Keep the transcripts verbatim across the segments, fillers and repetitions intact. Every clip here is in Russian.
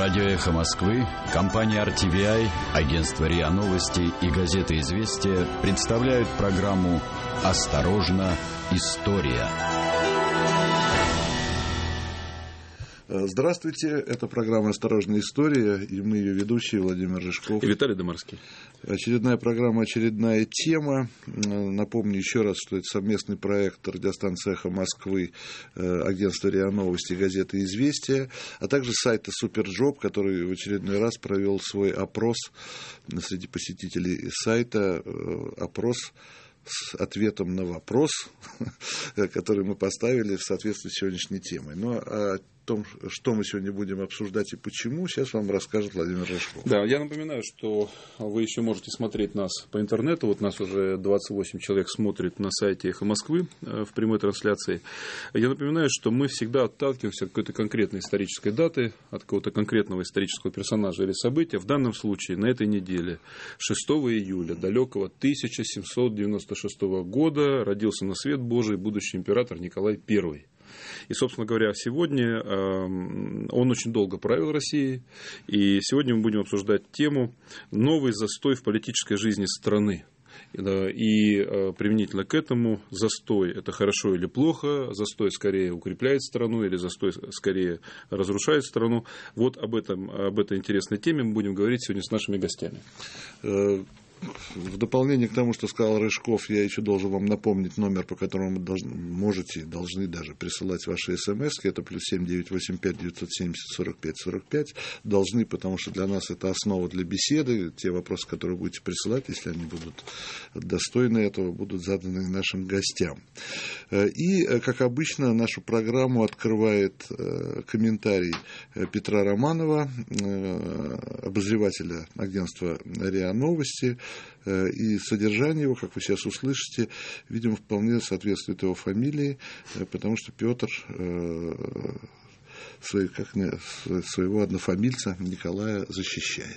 Радио «Эхо Москвы», компания ар ти ви ай, агентство РИА Новости и газета «Известия» представляют программу «Осторожно, история». Здравствуйте, это программа «Осторожная история», и мы ее ведущие Владимир Рыжков и Виталий Домарский. Очередная программа, очередная тема. Напомню еще раз, что это совместный проект радиостанции «Эхо Москвы», агентства РИА Новости, газеты «Известия», а также сайта «Суперджоп», который в очередной раз провел свой опрос среди посетителей сайта, опрос с ответом на вопрос, который мы поставили в соответствии с сегодняшней темой. Ну, а о том, что мы сегодня будем обсуждать и почему, сейчас вам расскажет Владимир Рыжков. Да, я напоминаю, что вы еще можете смотреть нас по интернету. Вот нас уже двадцать восемь человек смотрит на сайте «Эхо Москвы» в прямой трансляции. Я напоминаю, что мы всегда отталкиваемся от какой-то конкретной исторической даты, от какого-то конкретного исторического персонажа или события. В данном случае на этой неделе, шестого июля далекого тысяча семьсот девяносто шестого года, родился на свет Божий будущий император Николай Первый. И, собственно говоря, сегодня он очень долго правил Россией, и сегодня мы будем обсуждать тему «Новый застой в политической жизни страны». И применительно к этому застой – это хорошо или плохо, застой скорее укрепляет страну или застой скорее разрушает страну. Вот об, этом, об этой интересной теме мы будем говорить сегодня с нашими гостями. В дополнение к тому, что сказал Рыжков, я еще должен вам напомнить номер, по которому вы должны, можете, должны даже присылать ваши смс. Это плюс семь девятьсот восемьдесят пять девятьсот семьдесят сорок пять сорок пять. Должны, потому что для нас это основа для беседы. Те вопросы, которые будете присылать, если они будут достойны этого, будут заданы нашим гостям. И, как обычно, нашу программу открывает комментарий Петра Романова, обозревателя агентства РИА Новости. И содержание его, как вы сейчас услышите, видимо, вполне соответствует его фамилии, потому что Петр своего однофамильца Николая защищает.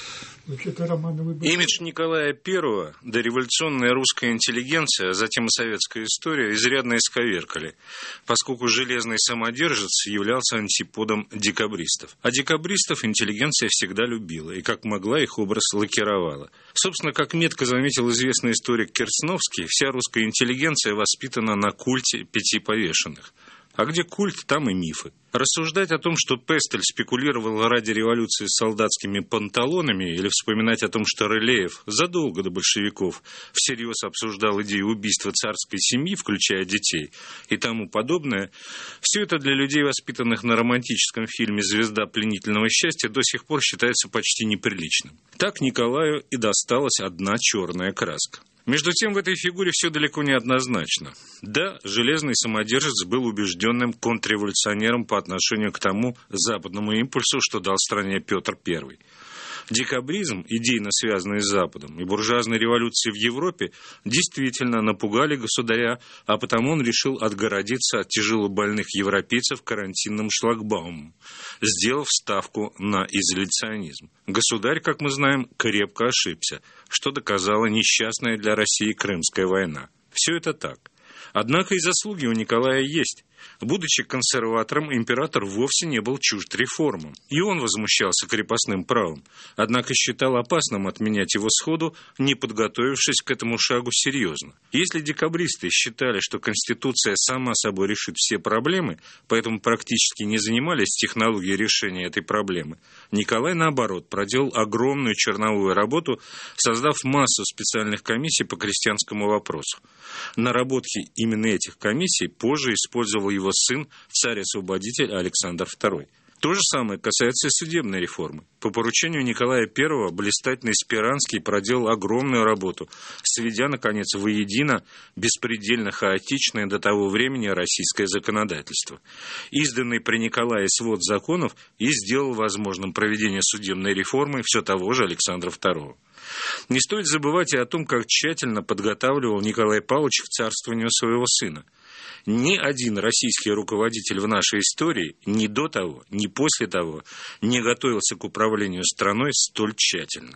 Имидж Николая Первого, дореволюционная русская интеллигенция, а затем и советская история изрядно исковеркали, поскольку железный самодержец являлся антиподом декабристов. А декабристов интеллигенция всегда любила и как могла их образ лакировала. Собственно, как метко заметил известный историк Керсновский, вся русская интеллигенция воспитана на культе пяти повешенных. А где культ, там и мифы. Рассуждать о том, что Пестель спекулировал ради революции с солдатскими панталонами, или вспоминать о том, что Рылеев задолго до большевиков всерьез обсуждал идею убийства царской семьи, включая детей, и тому подобное, все это для людей, воспитанных на романтическом фильме «Звезда пленительного счастья», до сих пор считается почти неприличным. Так Николаю и досталась одна черная краска. Между тем, в этой фигуре все далеко не однозначно. Да, железный самодержец был убежденным контрреволюционером по отношению к тому западному импульсу, что дал стране Петр Первый. Декабризм, идейно связанный с Западом, и буржуазные революции в Европе действительно напугали государя, а потому он решил отгородиться от тяжелобольных европейцев карантинным шлагбаумом, сделав ставку на изоляционизм. Государь, как мы знаем, крепко ошибся, что доказала несчастная для России Крымская война. Все это так. Однако и заслуги у Николая есть. Будучи консерватором, император вовсе не был чужд реформам. И он возмущался крепостным правом, однако считал опасным отменять его сходу, не подготовившись к этому шагу серьезно. Если декабристы считали, что Конституция сама собой решит все проблемы, поэтому практически не занимались технологией решения этой проблемы, Николай, наоборот, проделал огромную черновую работу, создав массу специальных комиссий по крестьянскому вопросу. Наработки именно этих комиссий позже использовал его сын, царь-освободитель Александр Второй. То же самое касается и судебной реформы. По поручению Николая Первого блистательный Спиранский проделал огромную работу, сведя, наконец, воедино беспредельно хаотичное до того времени российское законодательство. Изданный при Николае свод законов и сделал возможным проведение судебной реформы все того же Александра Второго. Не стоит забывать и о том, как тщательно подготавливал Николай Павлович к царствованию своего сына. Ни один российский руководитель в нашей истории ни до того, ни после того не готовился к управлению страной столь тщательно.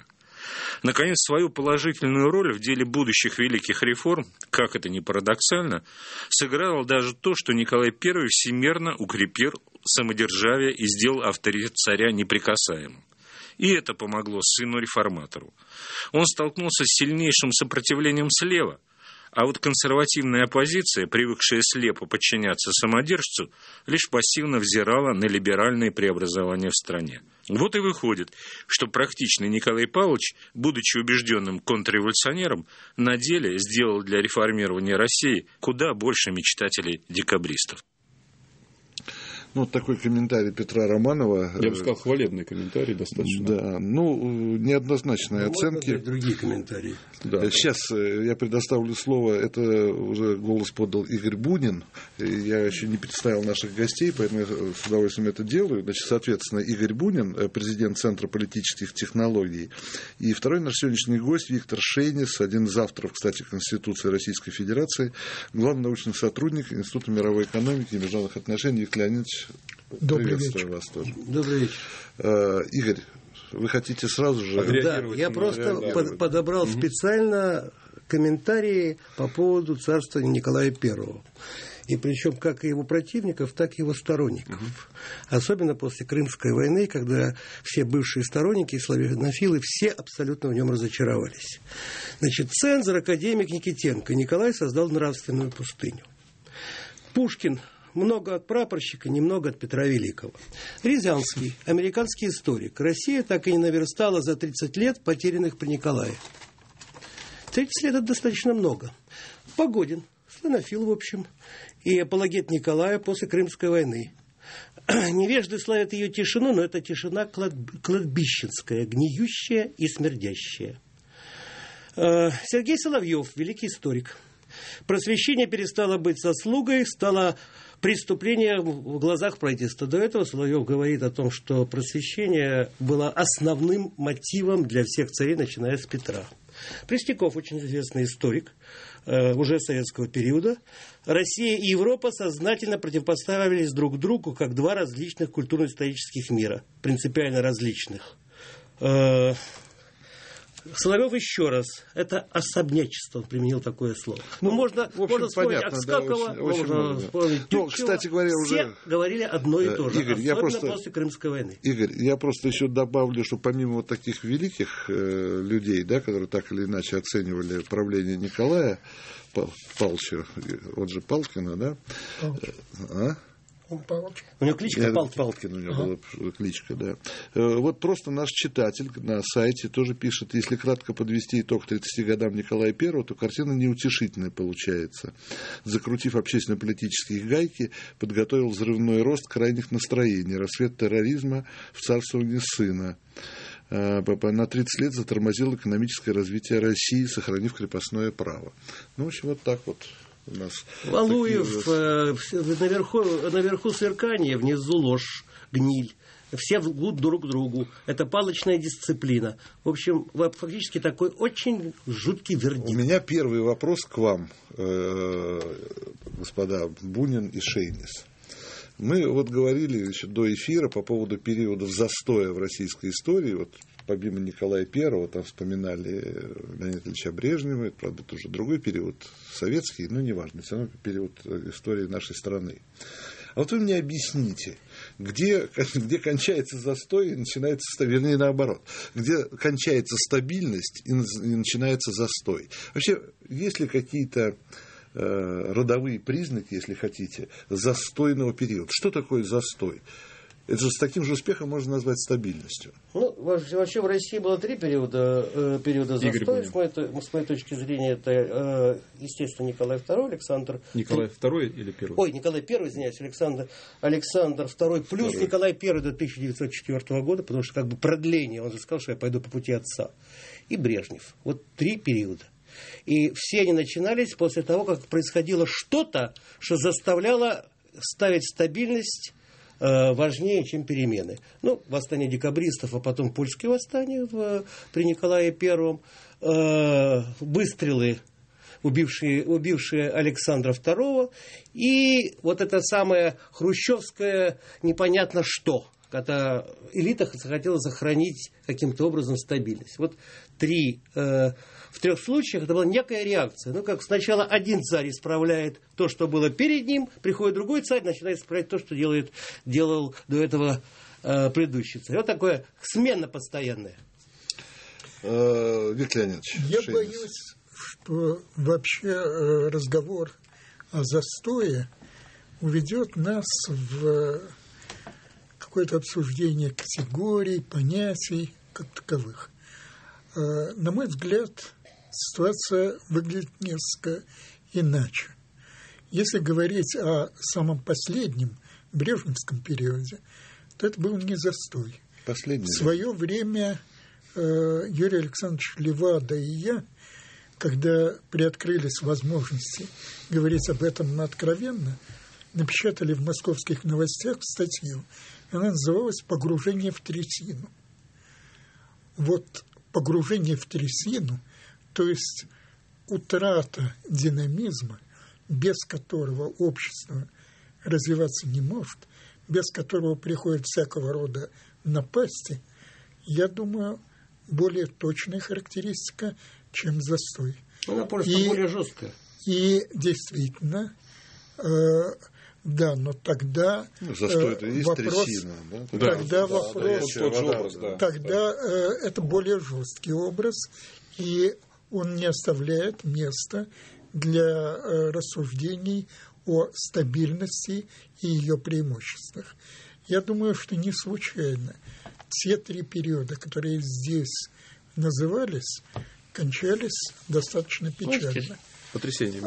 Наконец, свою положительную роль в деле будущих великих реформ, как это ни парадоксально, сыграло даже то, что Николай Первый всемерно укрепил самодержавие и сделал авторитет царя неприкасаемым. И это помогло сыну-реформатору. Он столкнулся с сильнейшим сопротивлением слева, а вот консервативная оппозиция, привыкшая слепо подчиняться самодержцу, лишь пассивно взирала на либеральные преобразования в стране. Вот и выходит, что практичный Николай Павлович, будучи убежденным контрреволюционером, на деле сделал для реформирования России куда больше мечтателей-декабристов. Ну, вот такой комментарий Петра Романова. Я бы сказал, хвалебный комментарий достаточно. Да, ну, неоднозначные ну, оценки. Можно другие комментарии. Да. Сейчас я предоставлю слово, это уже голос подал Игорь Бунин. Я еще не представил наших гостей, поэтому я с удовольствием это делаю. Значит, соответственно, Игорь Бунин, президент Центра политических технологий. И второй наш сегодняшний гость Виктор Шейнис, один из авторов, кстати, Конституции Российской Федерации, главный научный сотрудник Института мировой экономики и международных отношений. Виктор Леонидович, Добрый приветствую вечер. вас тоже. Добрый вечер. Э, Игорь, вы хотите сразу же... Да, я просто под, подобрал mm-hmm. специально комментарии по поводу царствования Николая Первого. И причем как и его противников, так и его сторонников. Mm-hmm. Особенно после Крымской войны, когда все бывшие сторонники и славянофилы все абсолютно в нем разочаровались. Значит, цензор, академик Никитенко Николай создал нравственную пустыню. Пушкин много от прапорщика, немного от Петра Великого. Рязанский, американский историк. Россия так и не наверстала за тридцать лет потерянных при Николае. тридцать лет – это достаточно много. Погодин, славянофил, в общем, и апологет Николая после Крымской войны. Невежды славят ее тишину, но это тишина кладбищенская, гниющая и смердящая. Сергей Соловьев, великий историк. Просвещение перестало быть заслугой, стало преступление в глазах правительства. До этого Соловьев говорит о том, что просвещение было основным мотивом для всех царей, начиная с Петра. Пресняков, очень известный историк, э, уже советского периода. Россия и Европа сознательно противопоставились друг другу как два различных культурно-исторических мира, принципиально различных. Э, Соловьев еще раз, это особнячество, он применил такое слово. Ну, можно, в общем, можно вспомнить понятно, Акскакова, да, очень, очень можно вспомнить Тютчева. Ну, кстати говоря, все уже... говорили одно и то же, Игорь, особенно я просто... после Крымской войны. Игорь, я просто еще добавлю, что помимо вот таких великих э, людей, да, которые так или иначе оценивали правление Николая Павловича, он же Палкина, да? А? У него кличка Палкин. Палкин у него ага. была кличка, да. Вот просто наш читатель на сайте тоже пишет, если кратко подвести итог тридцати годам Николая Первого, то картина неутешительная получается. Закрутив общественно-политические гайки, подготовил взрывной рост крайних настроений, рассвет терроризма в царствовании сына. На тридцать лет затормозил экономическое развитие России, сохранив крепостное право. Ну, в общем, вот так вот. У нас Валуев, э, наверху, наверху сверкание, внизу ложь, гниль. Все лгут друг другу. Это палочная дисциплина. В общем, фактически такой очень жуткий вердикт. У меня первый вопрос к вам, э, господа Бунин и Шейнис. Мы вот говорили еще до эфира по поводу периодов застоя в российской истории. Вот помимо Николая Первого, там вспоминали Леонида Ильича Брежнева, это, правда, тоже другой период, советский, но неважно, все равно период истории нашей страны. А вот вы мне объясните, где, где кончается застой и начинается стабильность, вернее, наоборот, где кончается стабильность и начинается застой. Вообще, есть ли какие-то э, родовые признаки, если хотите, застойного периода? Что такое застой? Это же с таким же успехом можно назвать стабильностью. Ну, вообще в России было три периода, э, периода застоя. С моей, с моей точки зрения, это, э, естественно, Николай Второй, Александр... Николай Второй или Первый? Ой, Николай Первый, извиняюсь, Александр, Александр Второй плюс Второй. Николай Первый до тысяча девятьсот четвёртого года, потому что как бы продление, он же сказал, что я пойду по пути отца. И Брежнев. Вот три периода. И все они начинались после того, как происходило что-то, что заставляло ставить стабильность важнее, чем перемены. Ну, восстание декабристов, а потом польские восстания в, при Николае Первом, э, выстрелы, убившие, убившие Александра Второго, и вот это самое хрущевское непонятно что, когда элита захотела сохранить каким-то образом стабильность. Вот три, э, в трех случаях это была некая реакция. Ну, как сначала один царь исправляет то, что было перед ним, приходит другой царь, начинает исправлять то, что делает, делал до этого э, предыдущий царь. Вот такое смена постоянная. Виктор Леонидович. Я Шейнис. боюсь, что вообще разговор о застое уведет нас в какое-то обсуждение категорий, понятий как таковых. На мой взгляд, ситуация выглядит несколько иначе. Если говорить о самом последнем брежневском периоде, то это был не застой. Последний. В свое время Юрий Александрович Левада и я, когда приоткрылись возможности говорить об этом откровенно, напечатали в московских новостях статью. Она называлась «Погружение в трясину». Вот погружение в трясину, то есть утрата динамизма, без которого общество развиваться не может, без которого приходят всякого рода напасти, я думаю, более точная характеристика, чем застой. Она просто и, более жесткая. И действительно, э, да, но тогда ну, застой это и есть вопрос, трясина, да? Тогда да, вопрос, да, да, образ, да, тогда да. Э, это более жесткий образ, и он не оставляет места для э, рассуждений о стабильности и ее преимуществах. Я думаю, что не случайно те три периода, которые здесь назывались, кончались достаточно печально. Потрясением.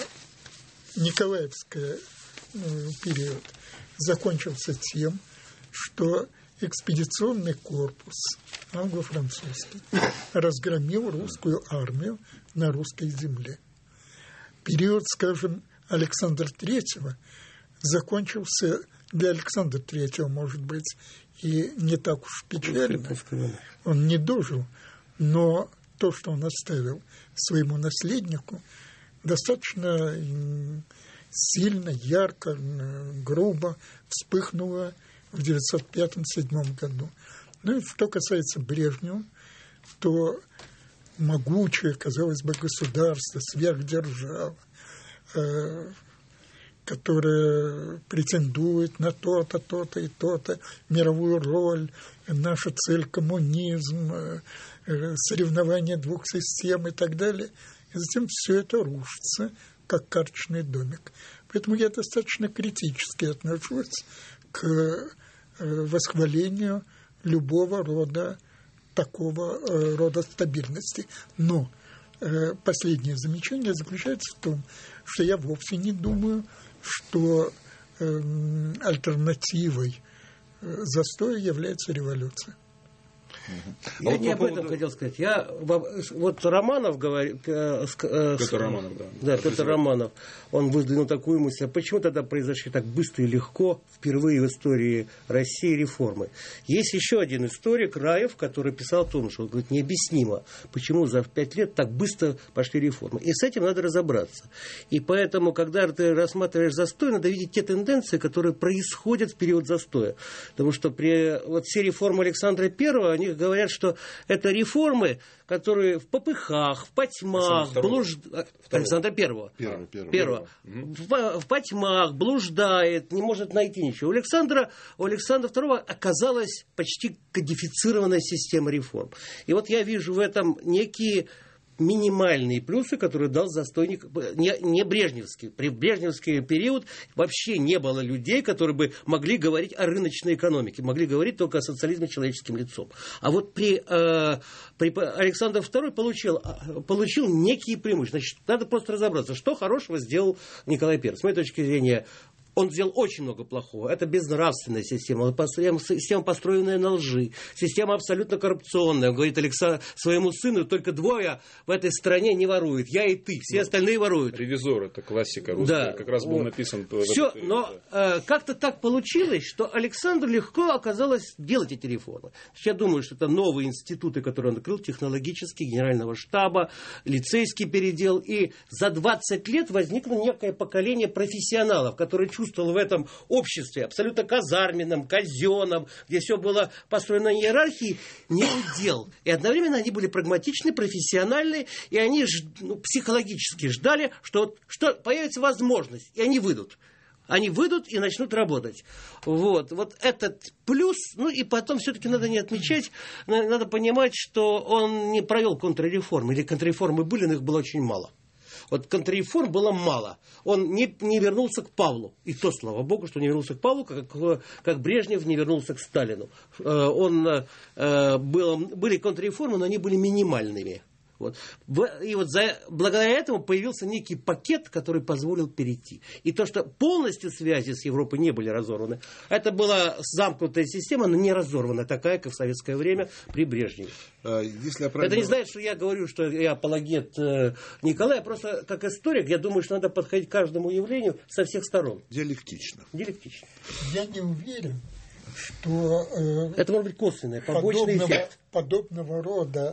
Николаевский период закончился тем, что экспедиционный корпус англо-французский разгромил русскую армию на русской земле. Период, скажем, Александра Третьего закончился для Александра Третьего, может быть, и не так уж печально. Он не дожил, но то, что он оставил своему наследнику, достаточно сильно, ярко, грубо вспыхнуло в девятьсот пятом — седьмом году. Ну и что касается Брежнева, то могучее, казалось бы, государство, сверхдержава, э, которая претендует на то-то, то-то и то-то, мировую роль, наша цель коммунизм, э, соревнования двух систем и так далее. И затем все это рушится, как карточный домик. Поэтому я достаточно критически отношусь к э, восхвалению любого рода такого э, рода стабильности. Но э, последнее замечание заключается в том, что я вовсе не думаю, что э, альтернативой э, застоя является революция. Я а вот не об поводу... этом хотел сказать. Я, вот Романов говорит... Э, э, Петр Романов, да. Да, Петр Романов. Он выдвинул такую мысль. А почему тогда произошли так быстро и легко впервые в истории России реформы? Есть еще один историк, Раев, который писал о том, что он говорит, необъяснимо, почему за пять лет так быстро пошли реформы. И с этим надо разобраться. И поэтому, когда ты рассматриваешь застой, надо видеть те тенденции, которые происходят в период застоя. Потому что при, вот все реформы Александра Первого, они говорят, что это реформы, которые в попыхах, в потьмах, блуж... Александра Первого. Первого. Первого. Первого. В, в потьмах, блуждает, не может найти ничего. У Александра, у Александра Второго оказалась почти кодифицированная система реформ. И вот я вижу в этом некие минимальные плюсы, которые дал застойник, не, не брежневский. При брежневский период вообще не было людей, которые бы могли говорить о рыночной экономике, могли говорить только о социализме человеческим лицом. А вот при, э, при Александр Второй получил, получил некие преимущества. Значит, надо просто разобраться, что хорошего сделал Николай Первый. С моей точки зрения, он сделал очень много плохого. Это безнравственная система, система, построенная на лжи, система абсолютно коррупционная. Он говорит Александру, своему сыну, только двое в этой стране не воруют. Я и ты, все остальные воруют. Ревизор, это классика русская, да, как раз был вот написан. Все, но э, как-то так получилось, что Александру легко оказалось делать эти реформы. Я думаю, что это новые институты, которые он открыл, технологический, генерального штаба, лицейский передел. И за двадцать лет возникло некое поколение профессионалов, которые чувствовал в этом обществе, абсолютно казарменном, казенном, где все было построено на иерархии, не удел. И одновременно они были прагматичны, профессиональны, и они ну, психологически ждали, что, что появится возможность, и они выйдут. Они выйдут и начнут работать. Вот, вот этот плюс, ну и потом все-таки надо не отмечать, надо понимать, что он не провел контрреформы, или контрреформы были, но их было очень мало. Вот контрреформ было мало. Он не, не вернулся к Павлу. И то, слава богу, что не вернулся к Павлу, как, как Брежнев не вернулся к Сталину. Он, был, были контрреформы, но они были минимальными. Вот. И вот за, благодаря этому появился некий пакет, который позволил перейти. И то, что полностью связи с Европой не были разорваны, это была замкнутая система, но не разорвана, такая, как в советское время при Брежневе. Если я правильно... Это не значит, что я говорю, что я апологет э, Николая, просто как историк, я думаю, что надо подходить к каждому явлению со всех сторон. Диалектично. Диалектично. Я не уверен, что... Э, это может быть косвенный, побочный подобного, эффект. Подобного рода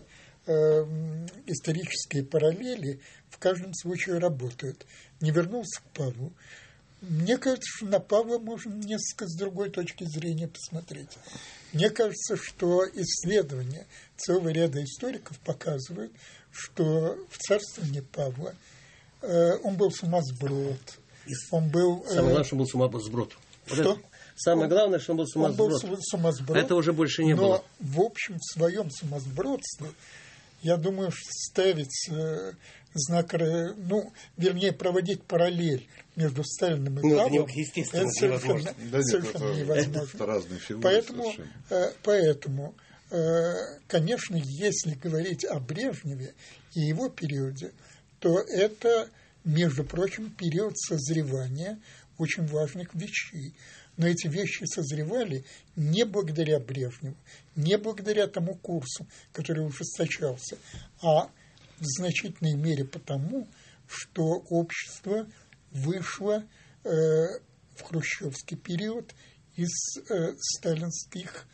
исторические параллели в каждом случае работают. Не вернулся к Павлу. Мне кажется, что на Павла можно несколько с другой точки зрения посмотреть. Мне кажется, что исследования целого ряда историков показывают, что в царствовании Павла э, он был сумасброд. Он был, э, Самое главное, что он был сумасброд. Что? Вот Самое главное, что он был сумасброд. Он был сумасброд. Это уже больше не но, было. Но, в общем, в своем сумасбродстве, я думаю, что ставить э, знак, ну, вернее, проводить параллель между Сталиным и ну, Павлом, это, естественно, это совершенно, да совершенно нет, это, невозможно. Это разные фигуры. Поэтому, э, поэтому э, конечно, если говорить о Брежневе и его периоде, то это, между прочим, период созревания очень важных вещей. Но эти вещи созревали не благодаря Брежневу, не благодаря тому курсу, который ужесточался, а в значительной мере потому, что общество вышло э, в хрущевский период из э, сталинских...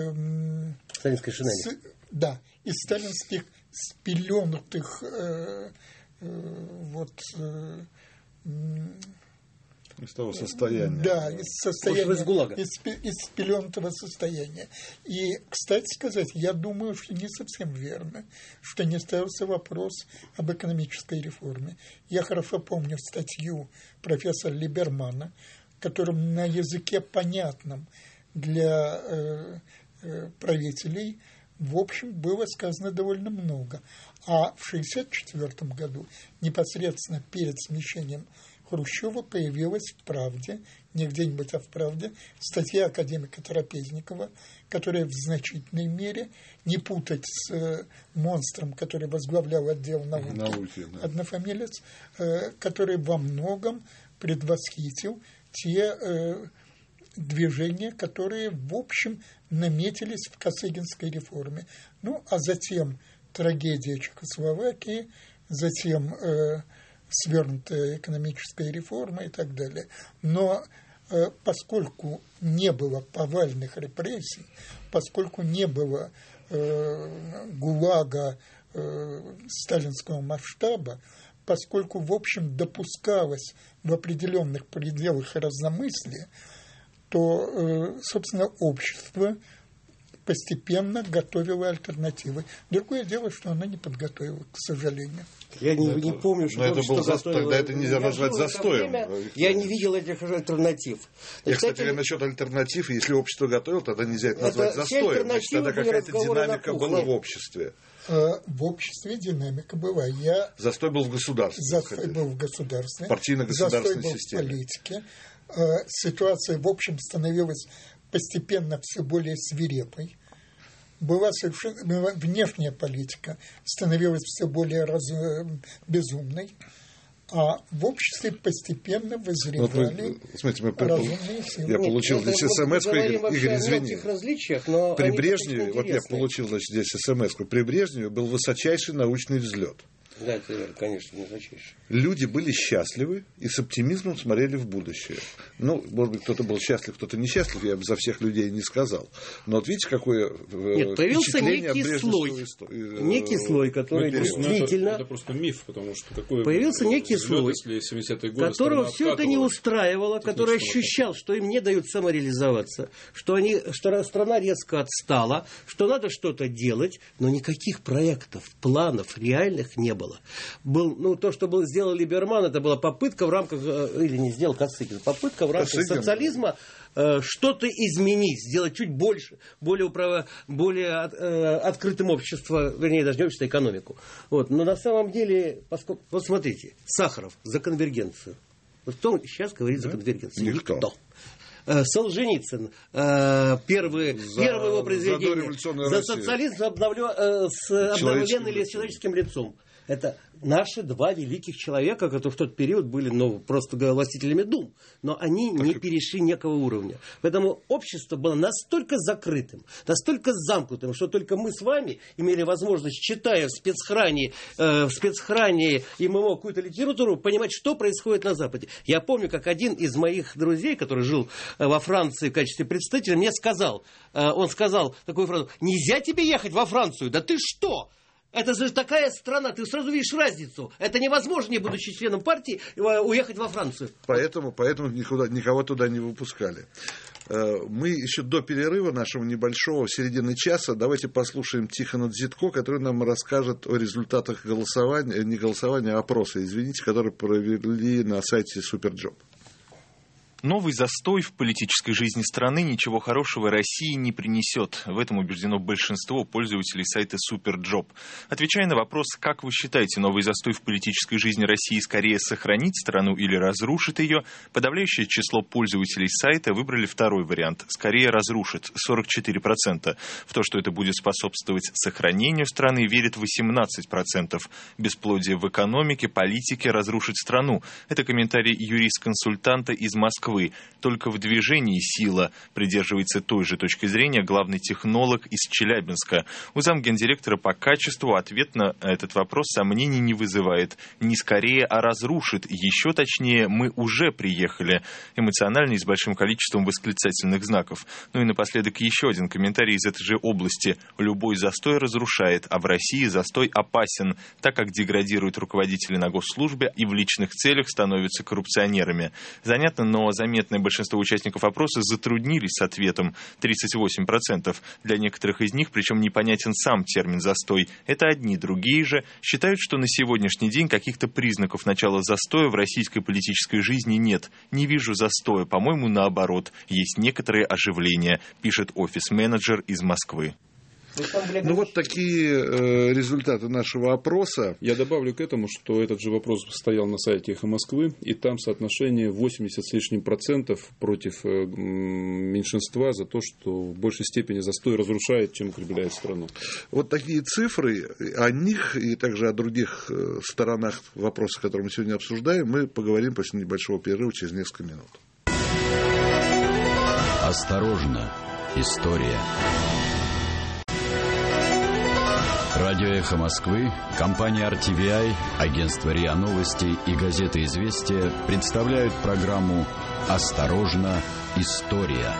Э, Сталинской шинели. С, да, из сталинских спеленутых э, э, вот... Э, из того состояния. Да, из состояния, из ГУЛАГа. Из, из спеленутого состояния. И, кстати сказать, я думаю, что не совсем верно, что не ставился вопрос об экономической реформе. Я хорошо помню статью профессора Либермана, которым на языке понятном для э, э, правителей, в общем, было сказано довольно много. А в шестьдесят четвёртом году, непосредственно перед смещением Хрущева, появилась в «Правде», не где-нибудь, а в «Правде», статья академика Трапезникова, которая в значительной мере, не путать с э, монстром, который возглавлял отдел науки, науки да. однофамилец, э, который во многом предвосхитил те э, движения, которые, в общем, наметились в Косыгинской реформе. Ну, а затем трагедия Чехословакии, затем... Э, свернутая экономическая реформа и так далее. Но э, поскольку не было повальных репрессий, поскольку не было э, ГУЛАГа э, сталинского масштаба, поскольку, в общем, допускалось в определенных пределах разномыслия, то, э, собственно, общество постепенно готовило альтернативы. Другое дело, что оно не подготовило, к сожалению. Я не, это, не помню, что это был за... готовило. Тогда это нельзя назвать застоем. Я не видел этих альтернатив. Я, кстати, кстати, насчет альтернатив, если общество готовило, тогда нельзя это назвать это застоем. Значит, тогда какая-то динамика была в обществе. В обществе динамика была. Я... Застой был в государстве. Застой был в государстве. Партийно-государственной Застой был системе. В политике. Ситуация, в общем, становилась постепенно все более свирепой. Была совершенно внешняя политика, становилась все более раз, безумной, а в обществе постепенно вызревали вот мы, смотрите, мы, разумные силы. Я получил здесь смс-ку, Игорь, Игорь извини. При Брежневе, вот я получил, значит, здесь смс-ку, при Брежневе был высочайший научный взлет. Да, это верно, конечно, высочайший. Люди были счастливы и с оптимизмом смотрели в будущее. Ну, может быть, кто-то был счастлив, кто-то несчастлив, я бы за всех людей не сказал. Но вот видите, какое Нет, появился некий слой, истории. некий слой, который ну, действительно... Это, это просто миф, потому что такое... Появился некий слой, годы, которого все это не устраивало, который ощущал, что им не дают самореализоваться, что, они, что страна резко отстала, что надо что-то делать, но никаких проектов, планов реальных не было. Был, ну, то, что был, сделал Либерман, это была попытка в рамках, или не сделал Косыгин, попытка в рамках Косыгин. социализма э, что-то изменить, сделать чуть больше, более, управ... более от, э, открытым общество, вернее, даже не общество, а экономику. Вот. Но на самом деле, поскольку, вот смотрите, Сахаров за конвергенцию. Вот кто сейчас говорит да? за конвергенцию? Никто. Никто. Солженицын, первый, за, первое его произведение за, за социализм обновлен, с обновленным или с человеческим лицом. Это наши два великих человека, которые в тот период были, ну, просто властителями дум, но они так не перешли некого уровня. Поэтому общество было настолько закрытым, настолько замкнутым, что только мы с вами имели возможность, читая в спецхране, э, в спецхране ММО какую-то литературу, понимать, что происходит на Западе. Я помню, как один из моих друзей, который жил во Франции в качестве представителя, мне сказал, э, он сказал такую фразу: «Нельзя тебе ехать во Францию, да ты что? Это же такая страна, ты сразу видишь разницу. Это невозможно, не будучи членом партии, уехать во Францию». Поэтому, поэтому никуда, никого туда не выпускали. Мы еще до перерыва нашего небольшого, в середине часа, давайте послушаем Тихона Дзитко, который нам расскажет о результатах голосования, не голосования, а опроса, извините, который провели на сайте Суперджоп. Новый застой в политической жизни страны ничего хорошего России не принесет. В этом убеждено большинство пользователей сайта Суперджоп. Отвечая на вопрос, как вы считаете, новый застой в политической жизни России скорее сохранит страну или разрушит ее, подавляющее число пользователей сайта выбрали второй вариант. Скорее разрушит, сорок четыре процента. В то, что это будет способствовать сохранению страны, верит восемнадцать процентов. Бесплодие в экономике, политике разрушит страну. Это комментарий юрист-консультанта из Москвы. Только в движении сила, придерживается той же точки зрения главный технолог из Челябинска. У замгендиректора по качеству ответ на этот вопрос сомнений не вызывает. Не скорее, а разрушит. Еще точнее, мы уже приехали. Эмоционально и с большим количеством восклицательных знаков. Ну и напоследок еще один комментарий из этой же области. Любой застой разрушает, а в России застой опасен, так как деградируют руководители на госслужбе и в личных целях становятся коррупционерами. Занятно, но заметное большинство участников опроса затруднились с ответом, тридцать восемь процентов. Для некоторых из них, причем непонятен сам термин «застой». Это одни, другие же считают, что на сегодняшний день каких-то признаков начала застоя в российской политической жизни нет. Не вижу застоя, по-моему, наоборот. Есть некоторые оживления, пишет офис-менеджер из Москвы. Ну вот такие э, результаты нашего опроса. Я добавлю к этому, что этот же вопрос стоял на сайте «Эхо Москвы», и там соотношение восемьдесят с лишним процентов против э, меньшинства за то, что в большей степени застой разрушает, чем укрепляет страну. Вот такие цифры, о них и также о других сторонах вопроса, которые мы сегодня обсуждаем, мы поговорим после небольшого перерыва через несколько минут. Осторожно, история. Радио «Эхо Москвы», компания ар ти ви ай, агентство РИА Новости и газета «Известия» представляют программу «Осторожно, история».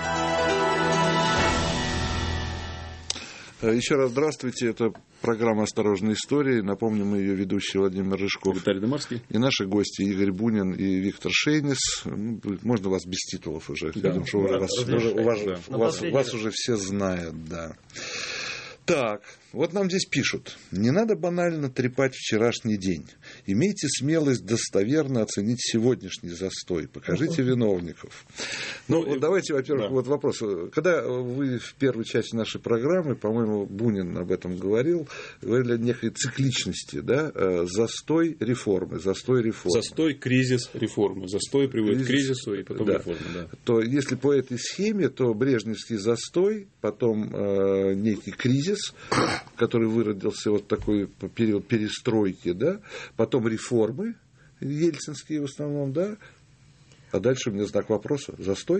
Еще раз здравствуйте. Это программа «Осторожная история». Напомню, мы ее ведущие Владимир Рыжков. Виталий Домарский. И наши гости Игорь Бунин и Виктор Шейнис. Ну, можно вас без титулов уже, да, потому что уже вас, уже, у вас, да. вас, вас уже все знают. Да. Так, вот нам здесь пишут. Не надо банально трепать вчерашний день. Имейте смелость достоверно оценить сегодняшний застой. Покажите виновников. Ну, вот давайте, во-первых, да. вот вопрос. Когда вы в первой части нашей программы, по-моему, Бунин об этом говорил, говорили о некой цикличности, да? Застой реформы, застой реформы. Застой, кризис, реформы. Застой приводит кризис, к кризису и потом да. реформы. Да. То если по этой схеме, то брежневский застой, потом э, некий кризис, который выродился вот такой период перестройки, да, потом реформы ельцинские в основном, да, а дальше у меня знак вопроса, застой?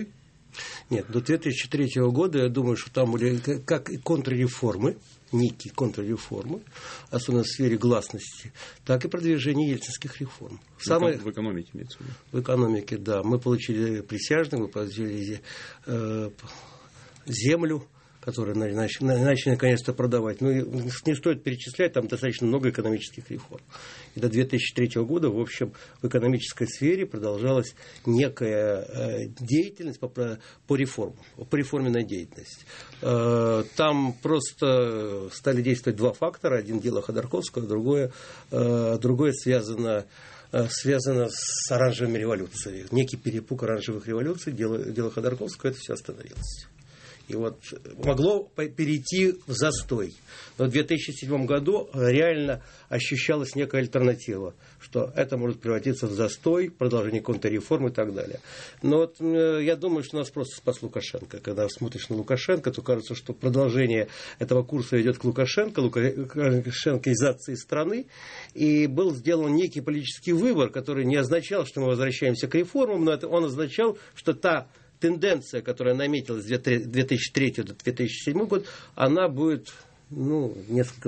Нет, до две тысячи третьего года, я думаю, что там были как и контрреформы, некие контрреформы, особенно в сфере гласности, так и продвижение ельцинских реформ. Самое... В экономике имеется в виду? В экономике, да. Мы получили присяжных, мы получили э, землю, которые начали, начали наконец-то продавать. Но не стоит перечислять, там достаточно много экономических реформ. И до две тысячи третьего года, в общем, в экономической сфере продолжалась некая э, деятельность по, по реформам, по реформенной деятельности. Э, там просто стали действовать два фактора. Один дело Ходорковского, другое, э, другое связано связано с оранжевыми революциями. Некий перепуг оранжевых революций, дело, дело Ходорковского, это все остановилось. И вот могло перейти в застой. Но в две тысячи седьмом году реально ощущалась некая альтернатива, что это может превратиться в застой, продолжение контрреформ и так далее. Но вот я думаю, что нас просто спас Лукашенко. Когда смотришь на Лукашенко, то кажется, что продолжение этого курса идет к Лукашенко, лукашенкоизации страны. И был сделан некий политический выбор, который не означал, что мы возвращаемся к реформам, но это он означал, что та тенденция, которая наметилась с две тысячи третьего до две тысячи седьмого года, она будет ну, несколько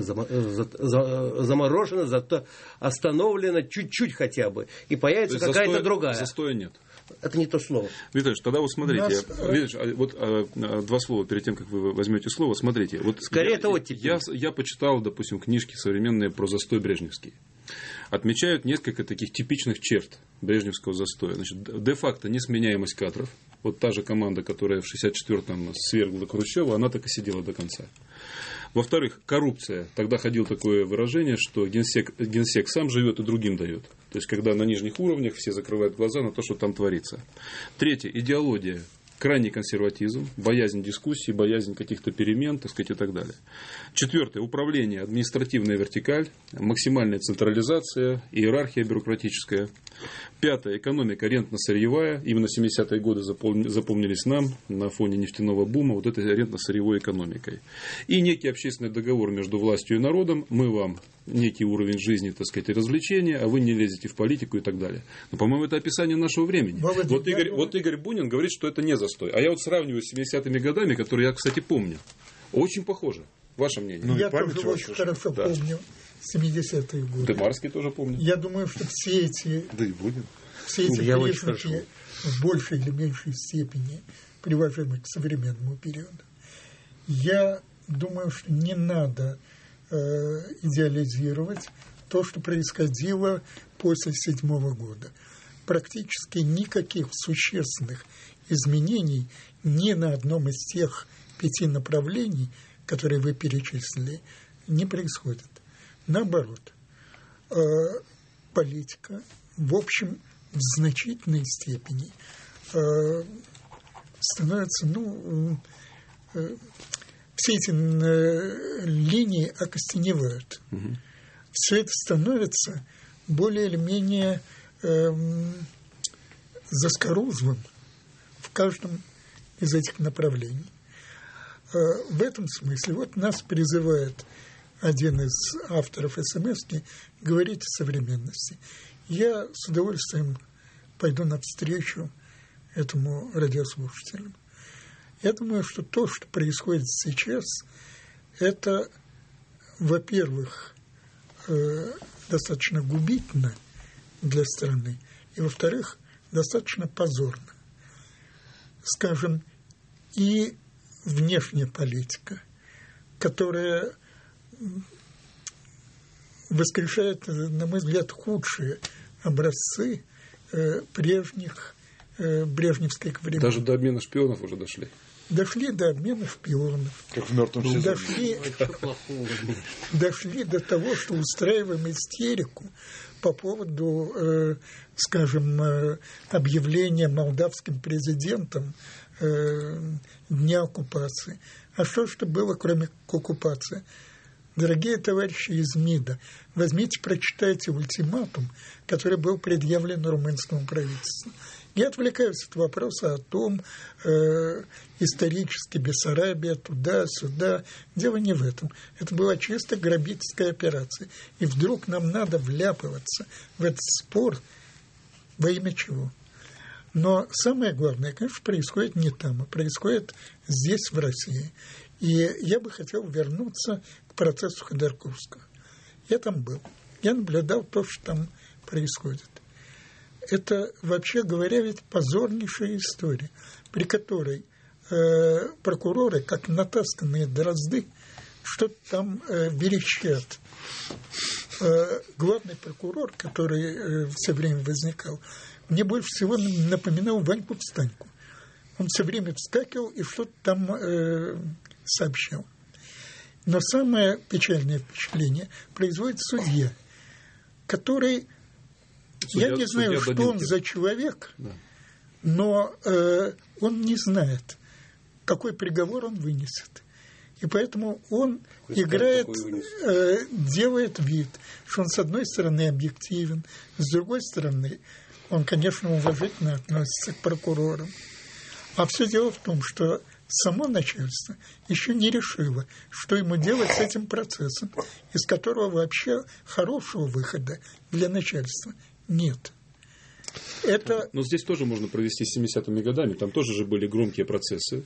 заморожена, зато остановлена чуть-чуть хотя бы. И появится какая-то застоя, другая. Застоя нет. Это не то слово. Виталий, тогда вот смотрите, Нас... видишь, вот а, два слова перед тем, как вы возьмете слово, смотрите. Вот Скорее я, это оттепель. Я, я почитал, допустим, книжки современные про застой брежневский. Отмечают несколько таких типичных черт брежневского застоя. Значит, де-факто несменяемость кадров. Вот та же команда, которая в шестьдесят четвёртом свергла Хрущева, она так и сидела до конца. Во-вторых, коррупция. Тогда ходило такое выражение, что генсек, генсек сам живет и другим дает. То есть, когда на нижних уровнях все закрывают глаза на то, что там творится. Третье. Идеология. Крайний консерватизм, боязнь дискуссий, боязнь каких-то перемен, так сказать, и так далее. Четвертое. Управление, административная вертикаль, максимальная централизация, иерархия бюрократическая. Пятое. Экономика рентно-сырьевая. Именно семидесятые годы запомнились нам на фоне нефтяного бума вот этой рентно-сырьевой экономикой. И некий общественный договор между властью и народом. Мы вам некий уровень жизни, так сказать, и развлечения, а вы не лезете в политику и так далее. Но, по-моему, это описание нашего времени. Вот Игорь, вот Игорь Бунин говорит, что это не застой. А я вот сравниваю с семидесятыми годами, которые я, кстати, помню. Очень похоже. Ваше мнение? Ну, я тоже очень хорошо да. помню семидесятые годы. Дымарский тоже помню. Я думаю, что все эти, да и Бунин. все эти я признаки в большей или меньшей степени привожимы к современному периоду. Я думаю, что не надо э, идеализировать то, что происходило после седьмого года. Практически никаких существенных изменений ни на одном из тех пяти направлений, которые вы перечислили, не происходит. Наоборот, э, политика, в общем, в значительной степени э, становится, ну, э, все эти э, линии окостеневают. Угу. Все это становится более или менее э, заскорузлым в каждом из этих направлений. Э, в этом смысле вот нас призывает один из авторов СМСки говорить о современности. Я с удовольствием пойду навстречу этому радиослушателю. Я думаю, что то, что происходит сейчас, это, во-первых, э, достаточно губительно для страны, и, во-вторых, достаточно позорно. Скажем, и внешняя политика, которая воскрешает, на мой взгляд, худшие образцы э, прежних э, брежневских времен. Даже до обмена шпионов уже дошли. Дошли до обмена шпионов. Как в мертвом сезоне. Дошли, дошли до того, что устраиваем истерику по поводу, э, скажем, э, объявления молдавским президентом э, дня оккупации. А что же было, кроме оккупации? Дорогие товарищи из МИДа, возьмите, прочитайте ультиматум, который был предъявлен румынскому правительству. Не отвлекаюсь от вопроса о том, э, исторически Бессарабия, туда-сюда. Дело не в этом. Это была чисто грабительская операция. И вдруг нам надо вляпываться в этот спор во имя чего? Но самое главное, конечно, происходит не там, а происходит здесь, в России. И я бы хотел вернуться к процессу Ходорковского. Я там был. Я наблюдал то, что там происходит. Это, вообще говоря, ведь позорнейшая история, при которой э, прокуроры, как натасканные дрозды, что-то там э, верещат. Э, главный прокурор, который э, все время возникал, мне больше всего напоминал Ваньку-встаньку. Он все время вскакивал и что-то там э, сообщал. Но самое печальное впечатление производит судья, который, судья, я не знаю, что Данилкин. Он за человек, да. но э, он не знает, какой приговор он вынесет. И поэтому он Какой играет, э, делает вид, что он, с одной стороны, объективен, с другой стороны, он, конечно, уважительно относится к прокурорам. А все дело в том, что само начальство еще не решило, что ему делать с этим процессом, из которого вообще хорошего выхода для начальства нет. Это... Но здесь тоже можно провести с семидесятыми годами. Там тоже же были громкие процессы.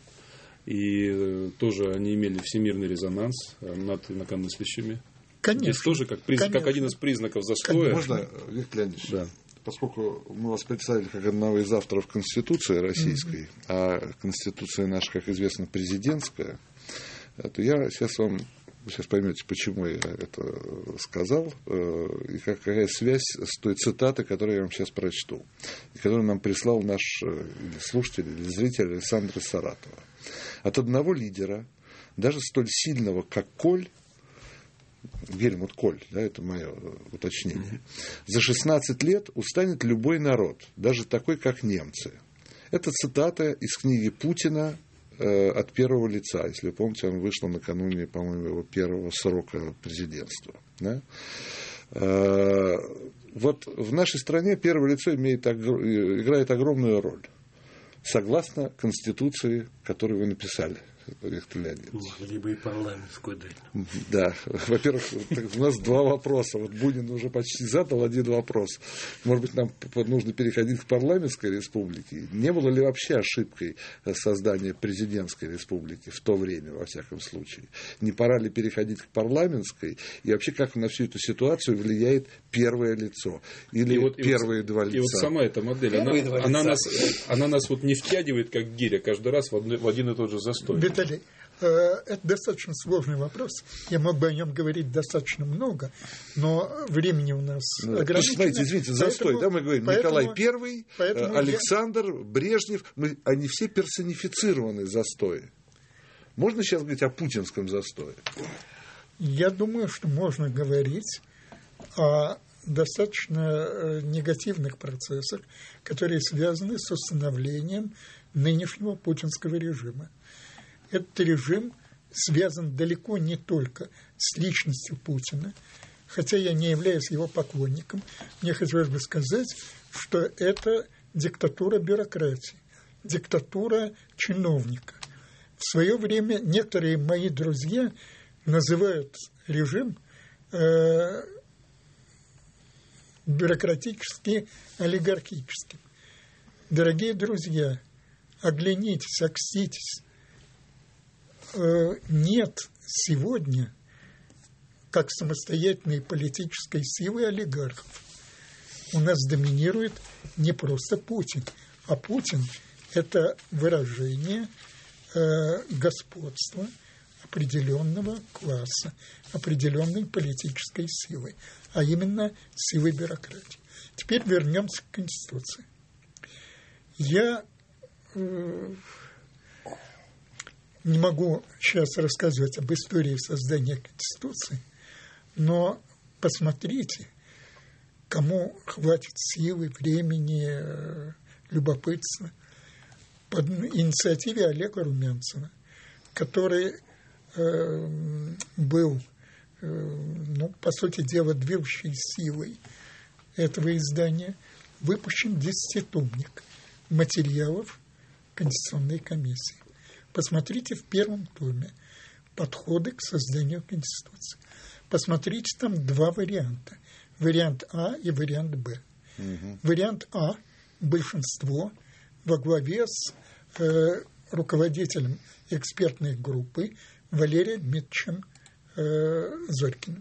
И тоже они имели всемирный резонанс над инакомыслящими. Конечно. Здесь тоже как, приз... как один из признаков застоя. Можно, Виктор Леонидович? Да. Поскольку мы вас представили как одного из авторов Конституции российской, mm-hmm. а Конституция наша, как известно, президентская, то я сейчас вам, вы сейчас поймете, почему я это сказал, и какая связь с той цитатой, которую я вам сейчас прочту, и которую нам прислал наш или слушатель, или зритель Александр из Саратова. От одного лидера, даже столь сильного, как Коль, Гельмут Коль, да, это мое уточнение, за шестнадцать лет устанет любой народ, даже такой, как немцы. Это цитата из книги Путина э, от первого лица. Если вы помните, он вышел накануне, по-моему, его первого срока президентства. Да? Э, вот в нашей стране первое лицо имеет, играет огромную роль, согласно Конституции, которую вы написали, Виктор Леонидович. Либо и парламентскую дать. Да. Во-первых, у нас два вопроса. Вот Бунин уже почти задал один вопрос. Может быть, нам нужно переходить к парламентской республике? Не было ли вообще ошибкой создания президентской республики в то время, во всяком случае? Не пора ли переходить к парламентской? И вообще, как на всю эту ситуацию влияет первое лицо? Или и вот, первые и вот, два лица? И вот сама эта модель, она, она, нас, она нас вот не втягивает, как гиря, каждый раз в, одно, в один и тот же застой. Виталий, это достаточно сложный вопрос. Я мог бы о нем говорить достаточно много, но времени у нас ну, ограничено. Смотрите, извините, застой. Поэтому, да, мы говорим, поэтому, Николай Первый, Александр, я... Брежнев, мы, они все персонифицированы застои. Можно сейчас говорить о путинском застое? Я думаю, что можно говорить о достаточно негативных процессах, которые связаны с установлением нынешнего путинского режима. Этот режим связан далеко не только с личностью Путина, хотя я не являюсь его поклонником. Мне хотелось бы сказать, что это диктатура бюрократии, диктатура чиновника. В свое время некоторые мои друзья называют режим э, бюрократически олигархическим. Дорогие друзья, оглянитесь, окститесь. Нет сегодня, как самостоятельной политической силы олигархов. У нас доминирует не просто Путин, а Путин – это выражение э, господства определенного класса, определенной политической силы, а именно силы бюрократии. Теперь вернемся к Конституции. Я... Э, Не могу сейчас рассказывать об истории создания Конституции, но посмотрите, кому хватит силы, времени, любопытства. По инициативе Олега Румянцева, который э, был, э, ну, по сути дела, движущей силой этого издания, выпущен десятитомник материалов Конституционной комиссии. Посмотрите в первом томе подходы к созданию Конституции. Посмотрите, там два варианта. Вариант А и вариант Б. Угу. Вариант А – большинство во главе с э, руководителем экспертной группы Валерием Дмитриевичем э, Зорькиным.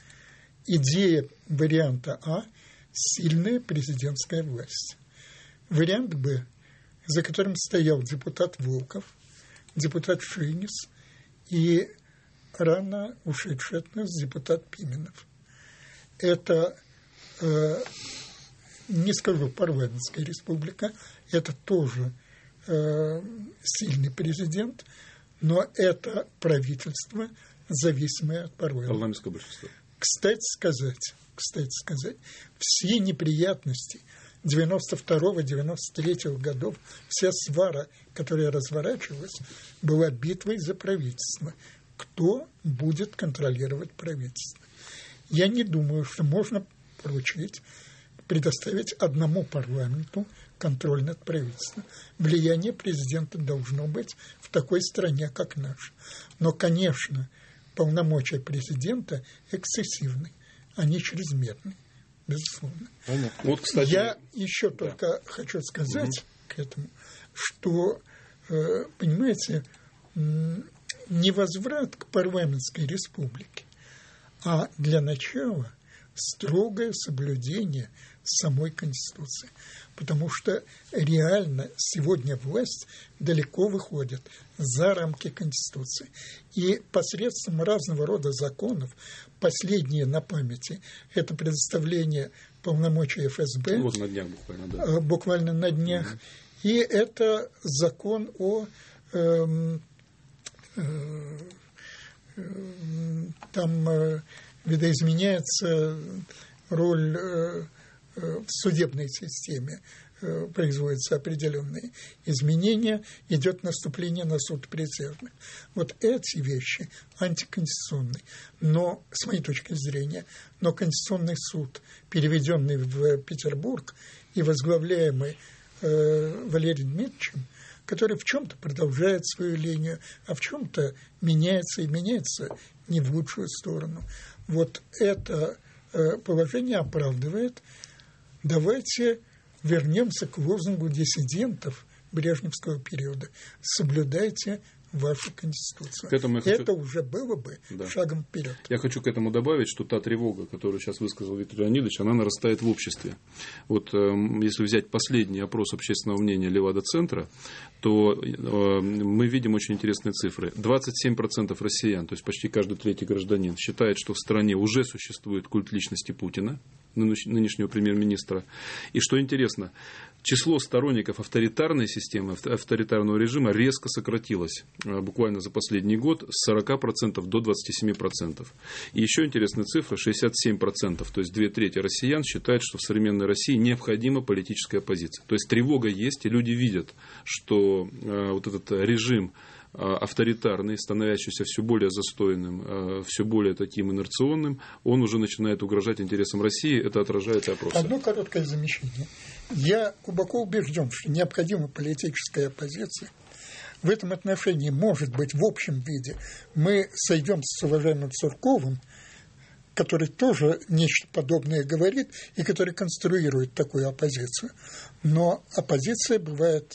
Идея варианта А – сильная президентская власть. Вариант Б, за которым стоял депутат Волков, депутат Шинис и рано ушедший от нас депутат Пименов. Это, э, не скажу, парламентская республика, это тоже э, сильный президент, но это правительство, зависимое от парламента. Парламентское большинство. Кстати сказать, кстати сказать, все неприятности девяносто второго — девяносто третьего годов, вся свара, которая разворачивалась, была битвой за правительство. Кто будет контролировать правительство? Я не думаю, что можно поручить, предоставить одному парламенту контроль над правительством. Влияние президента должно быть в такой стране, как наша. Но, конечно, полномочия президента эксцессивны, они чрезмерны, безусловно. Вот, кстати, я еще да. только хочу сказать угу. к этому, что, э, понимаете, не возврат к парламентской республике, а для начала строгое соблюдение самой Конституции. Потому что реально сегодня власть далеко выходит за рамки Конституции. И посредством разного рода законов, последние на памяти, это предоставление полномочий эф эс бэ. Вот на днях буквально, да. Буквально на днях. Угу. И это закон о... Э, э, э, там э, видоизменяется роль... Э, в судебной системе э, производятся определенные изменения, идет наступление на суд присяжных. Вот эти вещи антиконституционные. Но, с моей точки зрения, но Конституционный суд, переведенный в Петербург и возглавляемый э, Валерием Дмитриевичем, который в чем-то продолжает свою линию, а в чем-то меняется и меняется не в лучшую сторону. Вот это э, положение оправдывает. Давайте вернемся к лозунгу диссидентов брежневского периода. Соблюдайте вашу Конституцию. Это хочу... уже было бы да. шагом вперед. Я хочу к этому добавить, что та тревога, которую сейчас высказал Виктор Леонидович, она нарастает в обществе. Вот э, если взять последний опрос общественного мнения Левада-центра, то э, мы видим очень интересные цифры. двадцать семь процентов россиян, то есть почти каждый третий гражданин, считает, что в стране уже существует культ личности Путина, нынешнего премьер-министра. И что интересно, число сторонников авторитарной системы, авторитарного режима резко сократилось буквально за последний год с сорока процентов до двадцати семи процентов. И еще интересная цифра, шестьдесят семь процентов, то есть две трети россиян считают, что в современной России необходима политическая оппозиция. То есть тревога есть, и люди видят, что э, вот этот режим авторитарный, становящийся все более застойным, все более таким инерционным, он уже начинает угрожать интересам России. Это отражает опрос. Одно короткое замечание. Я глубоко убежден, что необходима политическая оппозиция. В этом отношении, может быть, в общем виде мы сойдем с уважаемым Сурковым, который тоже нечто подобное говорит и который конструирует такую оппозицию. Но оппозиция бывает...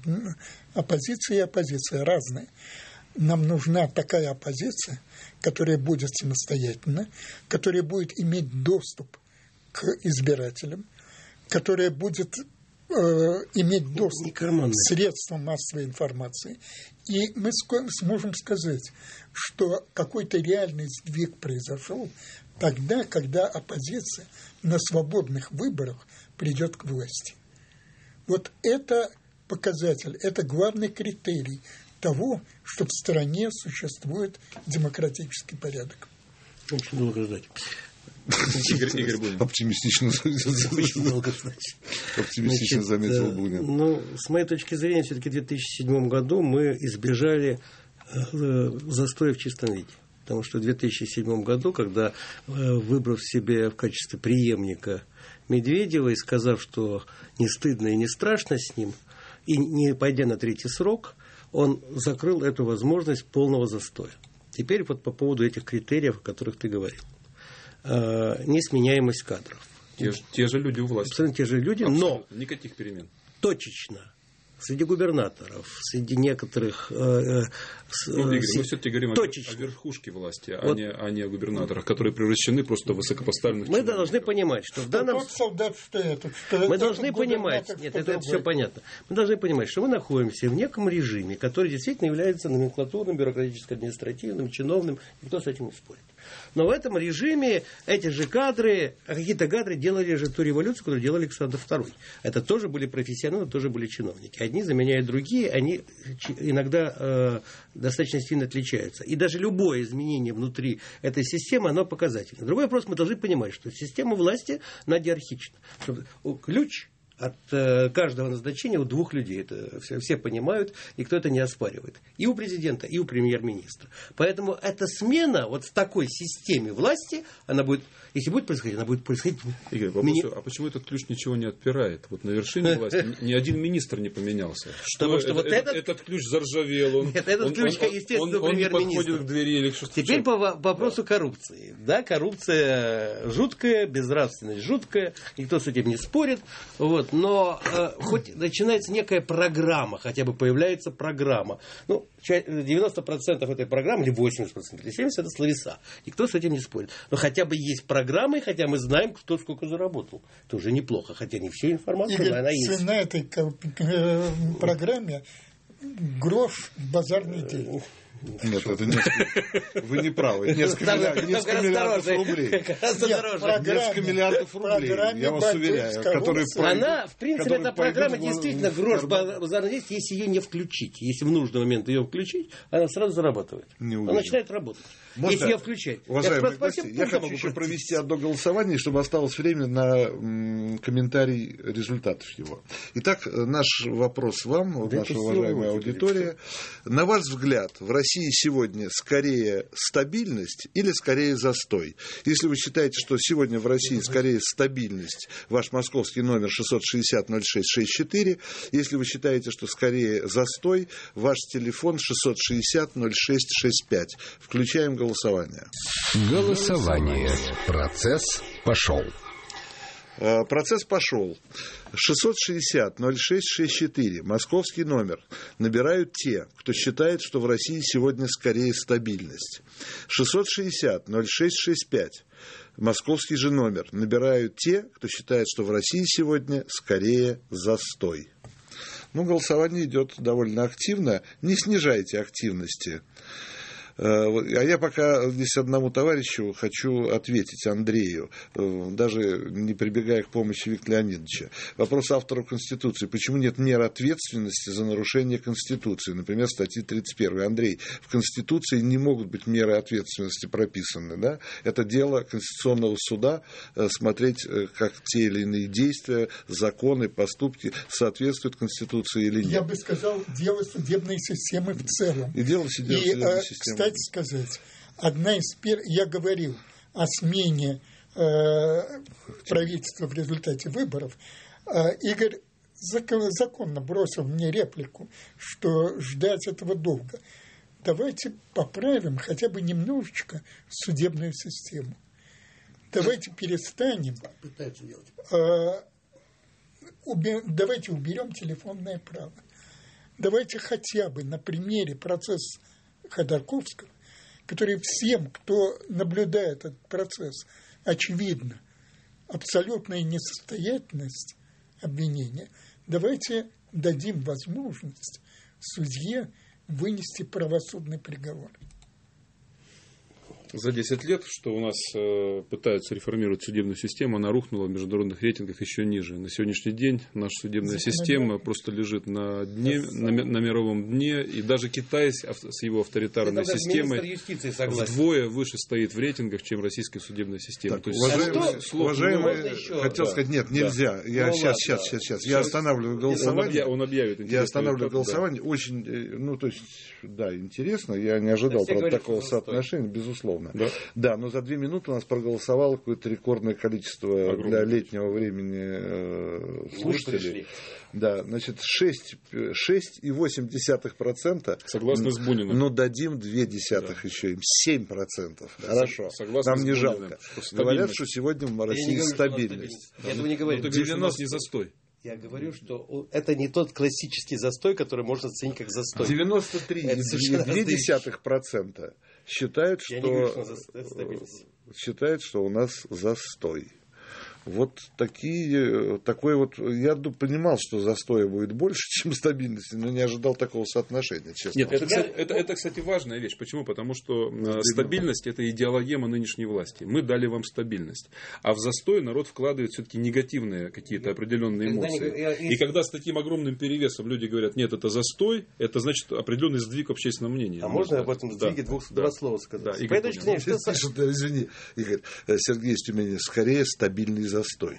Оппозиция и оппозиция разные. Нам нужна такая оппозиция, которая будет самостоятельна, которая будет иметь доступ к избирателям, которая будет э, иметь доступ к средствам массовой информации. И мы сможем сказать, что какой-то реальный сдвиг произошел тогда, когда оппозиция на свободных выборах придет к власти. Вот это показатель, это главный критерий того, что в стране существует демократический порядок. Очень долго ждать. Игорь, Игорь Бунин. Оптимистично, оптимистично заметил Бунин. Ну, с моей точки зрения, все-таки в две тысячи седьмом году мы избежали застоя в чистом виде. Потому что в две тысячи седьмом году, когда, выбрав себе в качестве преемника Медведева и сказав, что не стыдно и не страшно с ним, и не пойдя на третий срок, он закрыл эту возможность полного застоя. Теперь вот по поводу этих критериев, о которых ты говорил. Э, несменяемость кадров. Те, те же люди у власти. Абсолютно те же люди, Абсолютно. Но никаких перемен. Точечно среди губернаторов, среди некоторых... Э, ну, Игорь, мы все-таки говорим точечно. О верхушке власти, вот. а, не, а не о губернаторах, которые превращены просто в высокопоставленных Мы человек. должны понимать, что в данном... Что солдат, что это, что мы это должны понимать, нет, это, это все понятно. Мы должны понимать, что мы находимся в неком режиме, который действительно является номенклатурным, бюрократическо-административным, чиновным, никто с этим не спорит. Но в этом режиме эти же кадры, а какие-то кадры делали же ту революцию, которую делал Александр Второй. Это тоже были профессионалы, тоже были чиновники. Одни заменяют другие, они иногда э, достаточно сильно отличаются. И даже любое изменение внутри этой системы, оно показательно. Другой вопрос, мы должны понимать, что система власти, она диархична. Ключ от э, каждого назначения у двух людей. Это все, все понимают, никто это не оспаривает. И у президента, и у премьер-министра. Поэтому эта смена вот в такой системе власти, она будет, если будет происходить, она будет происходить... Игорь, вопрос, Мини... а почему этот ключ ничего не отпирает? Вот на вершине власти ни один министр не поменялся. Потому что вот этот... Этот ключ заржавел. Нет, этот ключ, естественно, премьер-министр. Он не подходит к двери или что-то. Теперь по вопросу коррупции. Да, коррупция жуткая, безнравственность жуткая, никто с этим не спорит. Вот. Но э, хоть начинается некая программа, хотя бы появляется программа. Ну, девяносто процентов этой программы, или восемьдесят процентов, или семьдесят процентов это словеса. Никто с этим не спорит. Но хотя бы есть программы, хотя мы знаем, кто сколько заработал. Это уже неплохо, хотя не всю информацию, Игорь, но она есть. На этой программе грош базарный день. Нет, это несколько... Вы не правы. Несколько, миллиард, несколько миллиардов рублей. Несколько миллиардов рублей, я вас уверяю. Которые Она, в принципе, эта программа действительно грош базарный день, если ее не включить. Если в нужный момент ее включить, она сразу зарабатывает. Она начинает работать. Можно, если ее включать. Уважаемые гости, я хочу еще провести одно голосование, чтобы осталось время на м, комментарий результатов его. Итак, наш вопрос вам, да, наша уважаемая аудитория. На ваш взгляд, в России сегодня скорее стабильность или скорее застой? Если вы считаете, что сегодня в России скорее стабильность, ваш московский номер шестьсот шестьдесят ноль шесть шестьдесят четыре. Если вы считаете, что скорее застой, ваш телефон шестьсот шестьдесят ноль шесть шестьдесят пять. Включаем голосование. Голосование. Процесс пошел. Процесс пошел. шестьсот шестьдесят ноль шесть шестьдесят четыре. Московский номер. Набирают те, кто считает, что в России сегодня скорее стабильность. шестьсот шестьдесят ноль шесть шестьдесят пять. Московский же номер. Набирают те, кто считает, что в России сегодня скорее застой. Ну, голосование идет довольно активно. Не снижайте активности. А я пока здесь одному товарищу хочу ответить, Андрею, даже не прибегая к помощи Виктора Леонидовича. Вопрос автору Конституции. Почему нет мер ответственности за нарушение Конституции? Например, статьи тридцать первой. Андрей, в Конституции не могут быть меры ответственности прописаны. Да? Это дело Конституционного суда смотреть, как те или иные действия, законы, поступки соответствуют Конституции или нет. Я бы сказал, дело судебной системы в целом. И дело судебной И, системы. Кстати сказать, одна из первых, я говорил о смене э, правительства в результате выборов, э, Игорь законно бросил мне реплику, что ждать этого долго. Давайте поправим хотя бы немножечко судебную систему. Давайте перестанем, э, уби, давайте уберем телефонное право. Давайте хотя бы на примере процесса Ходорковского, который всем, кто наблюдает этот процесс, очевидно, абсолютная несостоятельность обвинения, давайте дадим возможность судье вынести правосудный приговор. За десять лет, что у нас э, пытаются реформировать судебную систему, она рухнула в международных рейтингах еще ниже. На сегодняшний день наша судебная система просто лежит на дне, на, на мировом дне, и даже Китай с, с его авторитарной это системой вдвое выше стоит в рейтингах, чем российская судебная система. Так, То есть, уважаемые, слов, уважаемые слов, хотел да, сказать, нет, нельзя. Да. Я ну, сейчас, ладно, сейчас, да. сейчас, сейчас. Я останавливаю голосование. Он объявит. Я останавливаю голосование. Да. Очень, ну, то есть, да, интересно. Я не ожидал, правда, говорят, такого соотношения, безусловно. Да. Да, но за две минуты у нас проголосовало какое-то рекордное количество огромное для летнего времени э, слушателей. Да, значит, шесть и восемь десятых процента. Согласно с Буниным. Но дадим две десятых да. еще им. семь процентов. Да, хорошо. Согласно нам не жалко. Что говорят, что сегодня в России говорю, стабильность. Я этого не говорю. девяносто не застой. Я говорю, что это не тот классический застой, который можно оценить как застой. девяносто три и две десятых процента считают, что, говорю, что считают, что у нас застой. Вот такие, такой вот, я понимал, что застоя будет больше, чем стабильности, но не ожидал такого соотношения, честно. Нет, это, кстати, это, это, кстати, важная вещь. Почему? Потому что э, стабильность – это идеологема нынешней власти. Мы дали вам стабильность. А в застой народ вкладывает все-таки негативные какие-то определенные эмоции. Я, я, И когда с таким огромным перевесом люди говорят, нет, это застой, это значит определенный сдвиг в общественном мнении. А можно об этом сдвиге да, двух, да, два слова сказать? Да, Игорь, Игорь, что... Извини, Игорь, Сергей из Тюмени, скорее стабильный застой.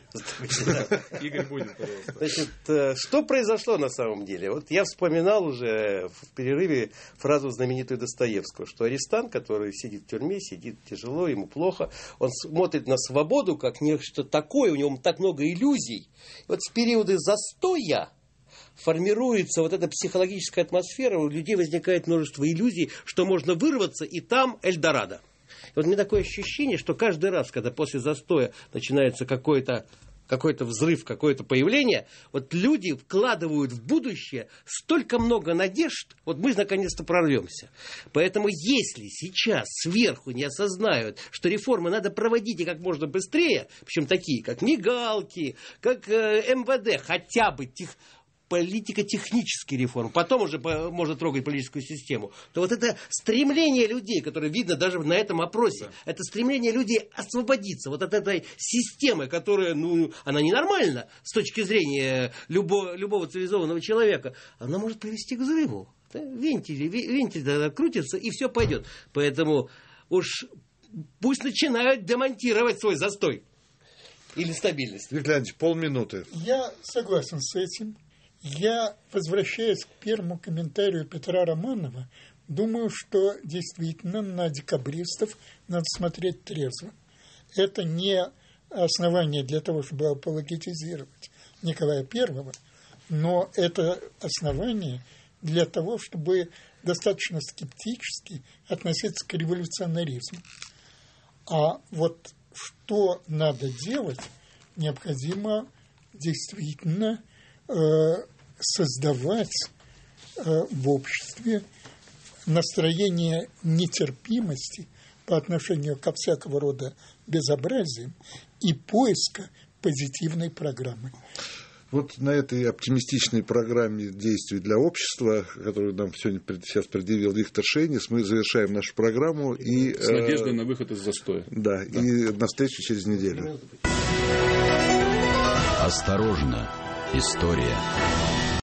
Игорь будет, пожалуйста. Значит, что произошло на самом деле? Вот я вспоминал уже в перерыве фразу знаменитую Достоевского, что арестант, который сидит в тюрьме, сидит тяжело, ему плохо, он смотрит на свободу как нечто такое, у него так много иллюзий. И вот в периоды застоя формируется вот эта психологическая атмосфера, у людей возникает множество иллюзий, что можно вырваться, и там Эльдорадо. И вот у меня такое ощущение, что каждый раз, когда после застоя начинается какой-то, какой-то взрыв, какое-то появление, вот люди вкладывают в будущее столько много надежд, вот мы наконец-то прорвемся. Поэтому если сейчас сверху не осознают, что реформы надо проводить и как можно быстрее, причем такие, как мигалки, как э, эм вэ дэ, хотя бы тех... политико-технические реформы, потом уже можно трогать политическую систему, то вот это стремление людей, которое видно даже на этом опросе, да. Это стремление людей освободиться вот от этой системы, которая, ну, она ненормальна с точки зрения любого, любого цивилизованного человека, она может привести к взрыву. Да? Вентили, вентиль тогда крутится, и все пойдет. Поэтому уж пусть начинают демонтировать свой застой или стабильность. Виктор Леонидович, полминуты. Я согласен с этим. Я, возвращаясь к первому комментарию Петра Романова, думаю, что действительно на декабристов надо смотреть трезво. Это не основание для того, чтобы апологетизировать Николая Первого, но это основание для того, чтобы достаточно скептически относиться к революционаризму. А вот что надо делать, необходимо действительно создавать в обществе настроение нетерпимости по отношению ко всякого рода безобразиям и поиска позитивной программы. Вот на этой оптимистичной программе действий для общества, которую нам сегодня сейчас предъявил Виктор Шейнис, мы завершаем нашу программу. И, с надеждой э, на выход из застоя. Да, да, и на встречу через неделю. Осторожно, история.